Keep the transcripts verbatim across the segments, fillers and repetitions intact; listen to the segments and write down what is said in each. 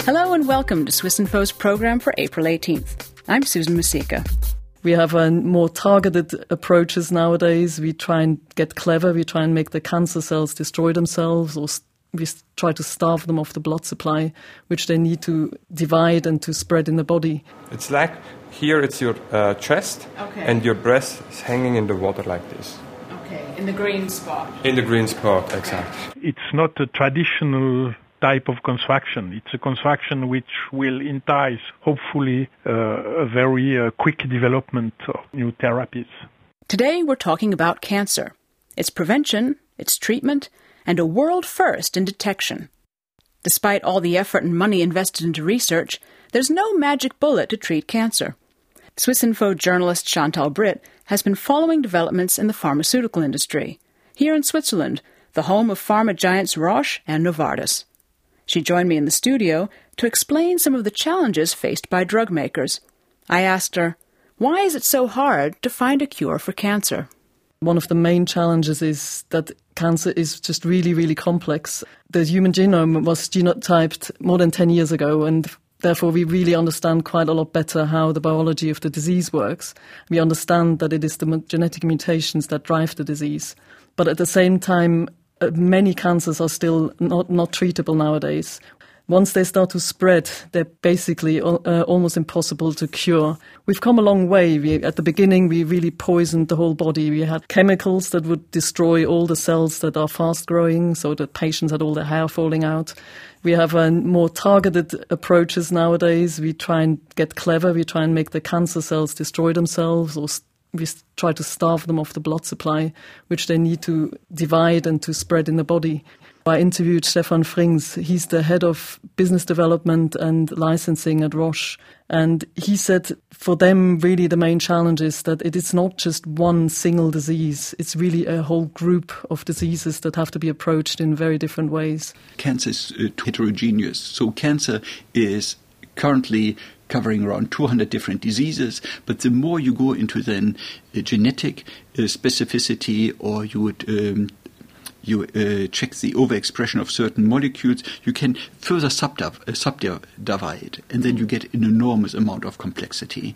Hello and welcome to Swissinfo's program for April eighteenth. I'm Susan Masika. We have uh, more targeted approaches nowadays. We try and get clever. We try and make the cancer cells destroy themselves, or st- we try to starve them off the blood supply, which they need to divide and to spread in the body. It's like here it's your uh, chest, okay. And your breast is hanging in the water like this. Okay, in the green spot. In the green spot, exactly. It's not a traditional type of construction. It's a construction which will entice, hopefully, uh, a very uh, quick development of new therapies. Today we're talking about cancer, its prevention, its treatment, and a world first in detection. Despite all the effort and money invested into research, there's no magic bullet to treat cancer. Swissinfo journalist Chantal Britt has been following developments in the pharmaceutical industry, here in Switzerland, the home of pharma giants Roche and Novartis. She joined me in the studio to explain some of the challenges faced by drug makers. I asked her, why is it so hard to find a cure for cancer? One of the main challenges is that cancer is just really, really complex. The human genome was genotyped more than ten years ago, and therefore we really understand quite a lot better how the biology of the disease works. We understand that it is the genetic mutations that drive the disease. But at the same time, Uh, many cancers are still not, not treatable nowadays. Once they start to spread, they're basically uh, almost impossible to cure. We've come a long way. We, at the beginning, we really poisoned the whole body. We had chemicals that would destroy all the cells that are fast-growing, so that patients had all their hair falling out. We have uh, more targeted approaches nowadays. We try and get clever. We try and make the cancer cells destroy themselves, or st- we try to starve them off the blood supply, which they need to divide and to spread in the body. I interviewed Stefan Frings. He's the head of business development and licensing at Roche. And he said for them, really the main challenge is that it is not just one single disease. It's really a whole group of diseases that have to be approached in very different ways. Cancer is uh, heterogeneous. So cancer is currently covering around two hundred different diseases, but the more you go into then uh, genetic uh, specificity, or you would um, you uh, check the overexpression of certain molecules, you can further subdiv- uh, subdivide, and then you get an enormous amount of complexity.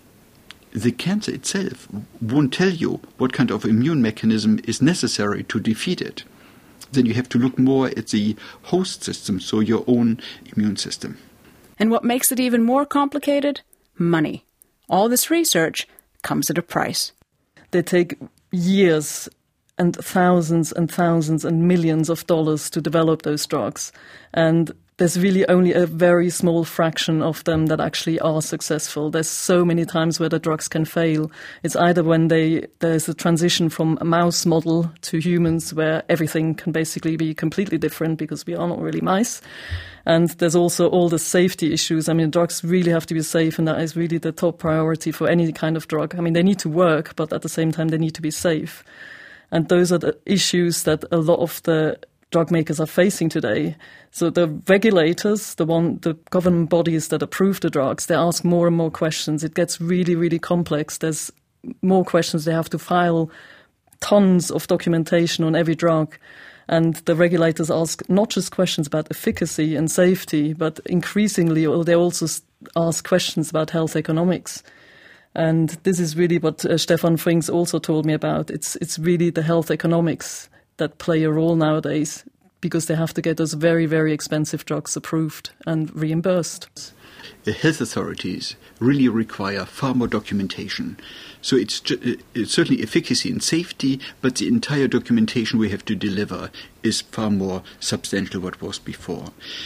The cancer itself won't tell you what kind of immune mechanism is necessary to defeat it. Then you have to look more at the host system, so your own immune system. And what makes it even more complicated? Money. All this research comes at a price. They take years and thousands and thousands and millions of dollars to develop those drugs. And there's really only a very small fraction of them that actually are successful. There's so many times where the drugs can fail. It's either when they there's a transition from a mouse model to humans, where everything can basically be completely different because we are not really mice. And there's also all the safety issues. I mean, drugs really have to be safe, and that is really the top priority for any kind of drug. I mean, they need to work, but at the same time, they need to be safe. And those are the issues that a lot of the drug makers are facing today. So the regulators, the one, the government bodies that approve the drugs, they ask more and more questions. It gets really, really complex. There's more questions. They have to file tons of documentation on every drug. And the regulators ask not just questions about efficacy and safety, but increasingly they also ask questions about health economics. And this is really what uh, Stefan Frings also told me about. It's it's really the health economics that play a role nowadays, because they have to get those very, very expensive drugs approved and reimbursed. The health authorities really require far more documentation. So it's, ju- it's certainly efficacy and safety, but the entire documentation we have to deliver is far more substantial than what was before.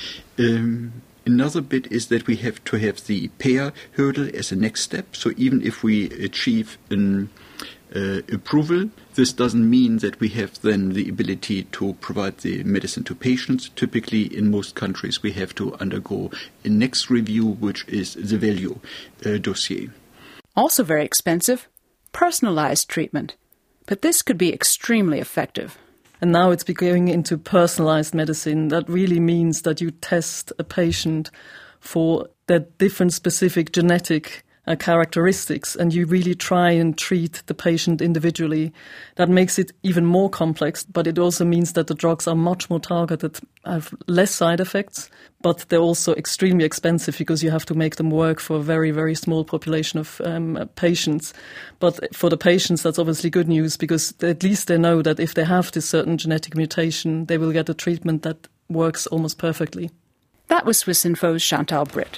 Um, Another bit is that we have to have the payer hurdle as a next step. So even if we achieve an uh, approval, this doesn't mean that we have then the ability to provide the medicine to patients. Typically, in most countries, we have to undergo a next review, which is the value uh, dossier. Also very expensive, personalized treatment. But this could be extremely effective. And now it's going into personalized medicine. That really means that you test a patient for their different specific genetic uh, characteristics, and you really try and treat the patient individually. That makes it even more complex, but it also means that the drugs are much more targeted, have less side effects, but they're also extremely expensive because you have to make them work for a very, very small population of um, patients. But for the patients, that's obviously good news because at least they know that if they have this certain genetic mutation, they will get a treatment that works almost perfectly. That was Swissinfo's Chantal Britt.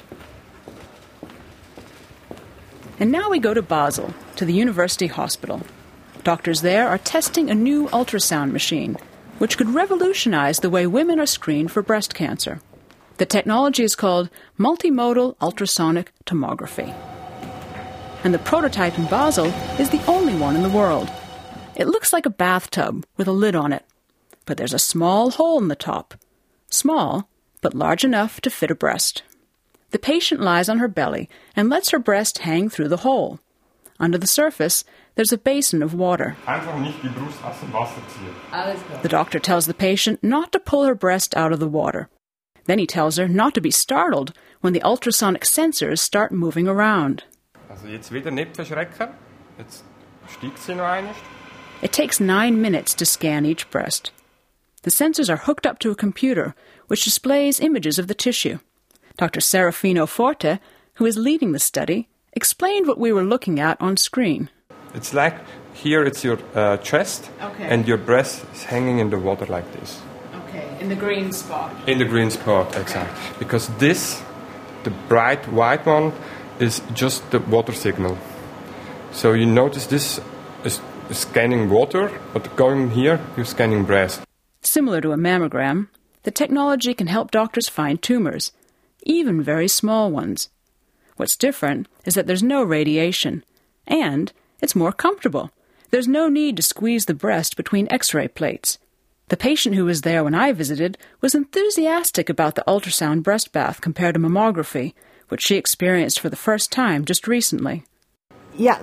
And now we go to Basel, to the University Hospital. Doctors there are testing a new ultrasound machine, which could revolutionize the way women are screened for breast cancer. The technology is called multimodal ultrasonic tomography. And the prototype in Basel is the only one in the world. It looks like a bathtub with a lid on it, but there's a small hole in the top. Small, but large enough to fit a breast. The patient lies on her belly and lets her breast hang through the hole. Under the surface, there's a basin of water. The doctor tells the patient not to pull her breast out of the water. Then he tells her not to be startled when the ultrasonic sensors start moving around. It takes nine minutes to scan each breast. The sensors are hooked up to a computer, which displays images of the tissue. Doctor Serafino Forte, who is leading the study, explained what we were looking at on screen. It's like here it's your uh, chest, okay. And your breast is hanging in the water like this. Okay, in the green spot. In the green spot, okay. Exactly. Because this, the bright white one, is just the water signal. So you notice this is scanning water, but going here, you're scanning breast. Similar to a mammogram, the technology can help doctors find tumors, even very small ones. What's different is that there's no radiation, and it's more comfortable. There's no need to squeeze the breast between X-ray plates. The patient who was there when I visited was enthusiastic about the ultrasound breast bath compared to mammography, which she experienced for the first time just recently. A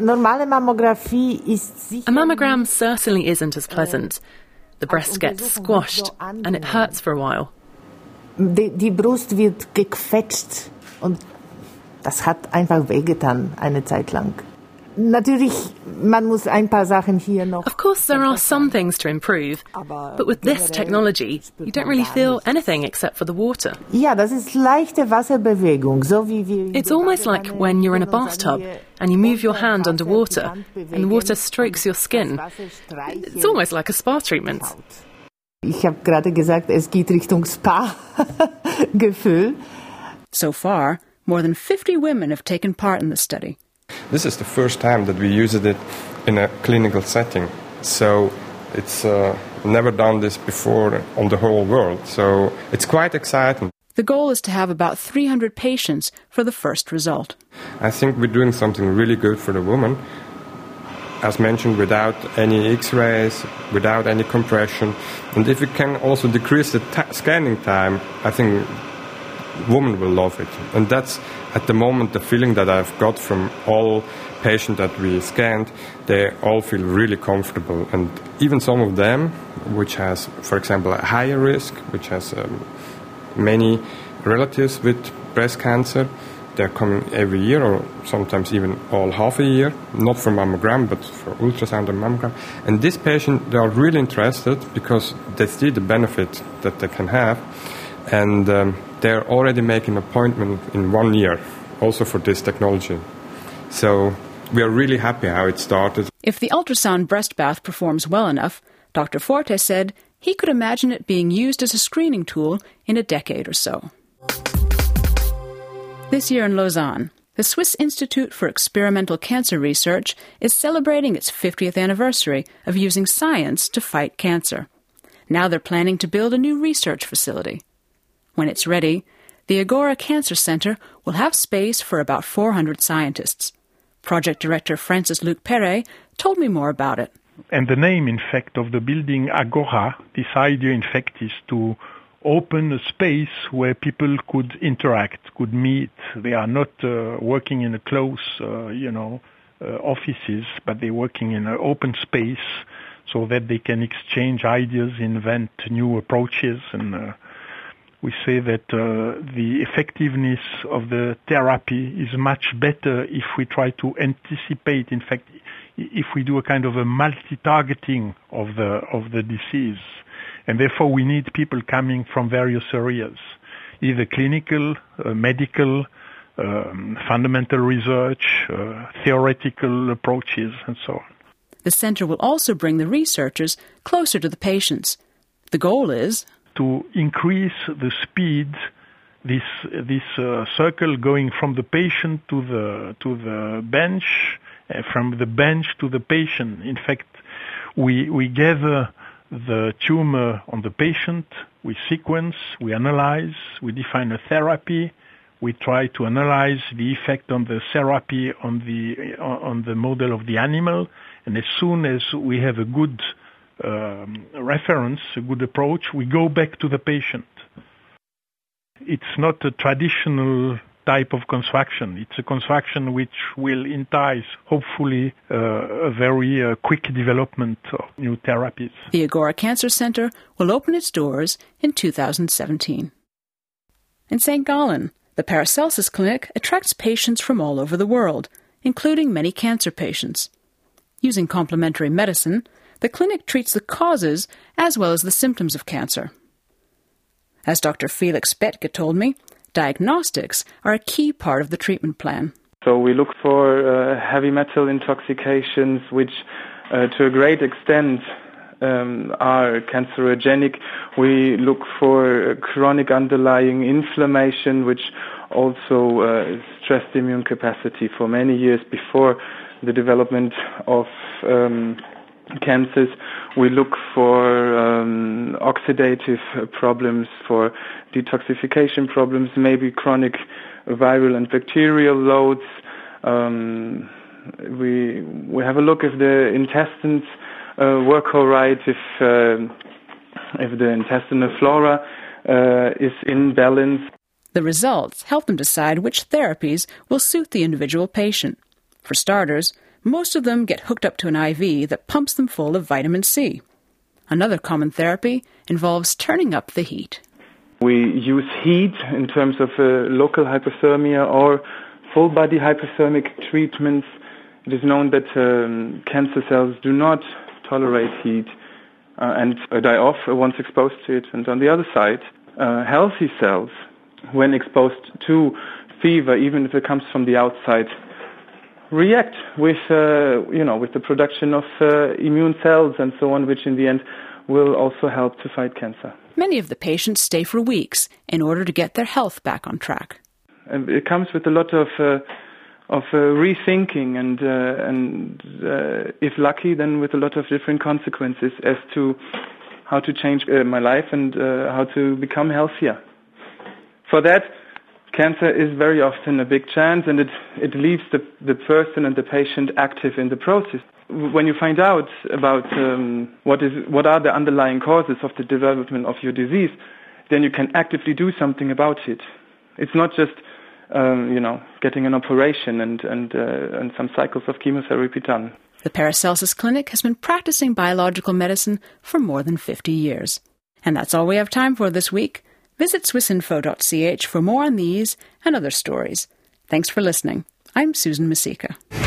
mammogram certainly isn't as pleasant. The breast gets squashed and it hurts for a while. Die Brust wird gequetscht und das hat einfach wehgetan eine Zeit lang. Natürlich, man muss ein paar Sachen hier noch. Of course, there are some things to improve, but with this technology, you don't really feel anything except for the water. Ja, das ist leichte Wasserbewegung, so wie wir. It's almost like when you're in a bathtub and you move your hand underwater and the water strokes your skin. It's almost like a spa treatment. Ich habe gerade gesagt, es geht Richtung Spa-Gefühl. So far, more than fifty women have taken part in the study. This is the first time that we used it in a clinical setting. So it's uh, never done this before on the whole world. So it's quite exciting. The goal is to have about three hundred patients for the first result. I think we're doing something really good for the woman. As mentioned, without any X-rays, without any compression. And if we can also decrease the ta- scanning time, I think women will love it. And that's, at the moment, the feeling that I've got from all patients that we scanned. They all feel really comfortable. And even some of them, which has, for example, a higher risk, which has um, many relatives with breast cancer, they're coming every year or sometimes even all half a year, not for mammogram, but for ultrasound and mammogram. And this patient, they are really interested because they see the benefit that they can have. And um, they're already making an appointment in one year, also for this technology. So we are really happy how it started. If the ultrasound breast bath performs well enough, Doctor Forte said he could imagine it being used as a screening tool in a decade or so. This year in Lausanne, the Swiss Institute for Experimental Cancer Research is celebrating its fiftieth anniversary of using science to fight cancer. Now they're planning to build a new research facility. When it's ready, the Agora Cancer Center will have space for about four hundred scientists. Project Director Francis Luc Perret told me more about it. And the name, in fact, of the building Agora, this idea, in fact, is to open a space where people could interact, could meet. They are not uh, working in a close, uh, you know, uh, offices, but they're working in an open space so that they can exchange ideas, invent new approaches, and uh, we say that uh, the effectiveness of the therapy is much better if we try to anticipate. In fact, if we do a kind of a multi-targeting of the of the disease, and therefore we need people coming from various areas, either clinical, uh, medical, um, fundamental research, uh, theoretical approaches, and so on. The center will also bring the researchers closer to the patients. The goal is to increase the speed, this this uh, circle going from the patient to the to the bench, uh, from the bench to the patient. In fact, we we gather the tumor on the patient, we sequence, we analyze, we define a therapy, we try to analyze the effect on the therapy on the on the model of the animal, and as soon as we have a good um, reference, a good approach, we go back to the patient. It's not a traditional type of construction. It's a construction which will entice, hopefully, uh, a very uh, quick development of new therapies. The Agora Cancer Center will open its doors in two thousand seventeen. In Saint Gallen, the Paracelsus Clinic attracts patients from all over the world, including many cancer patients. Using complementary medicine, the clinic treats the causes as well as the symptoms of cancer. As Doctor Felix Betke told me, diagnostics are a key part of the treatment plan. So we look for uh, heavy metal intoxications, which uh, to a great extent um, are cancerogenic. We look for chronic underlying inflammation, which also uh, stressed the immune capacity for many years before the development of um, cancers. We look for um, oxidative problems, for detoxification problems, maybe chronic viral and bacterial loads. Um, we we have a look if the intestines uh, work all right, if uh, if the intestinal flora uh, is in balance. The results help them decide which therapies will suit the individual patient. For starters, most of them get hooked up to an I V that pumps them full of vitamin C. Another common therapy involves turning up the heat. We use heat in terms of uh, local hypothermia or full-body hypothermic treatments. It is known that um, cancer cells do not tolerate heat uh, and uh, die off once exposed to it. And on the other side, uh, healthy cells, when exposed to fever, even if it comes from the outside, react with, uh, you know, with the production of uh, immune cells and so on, which in the end will also help to fight cancer. Many of the patients stay for weeks in order to get their health back on track. And it comes with a lot of uh, of uh, rethinking and, uh, and uh, if lucky, then with a lot of different consequences as to how to change uh, my life and uh, how to become healthier. For that, cancer is very often a big chance, and it, it leaves the, the person and the patient active in the process. When you find out about um, what is what are the underlying causes of the development of your disease, then you can actively do something about it. It's not just um, you know getting an operation and and uh, and some cycles of chemotherapy done. The Paracelsus Clinic has been practicing biological medicine for more than fifty years. And that's all we have time for this week. Visit swissinfo dot c h for more on these and other stories. Thanks for listening. I'm Susan Masika.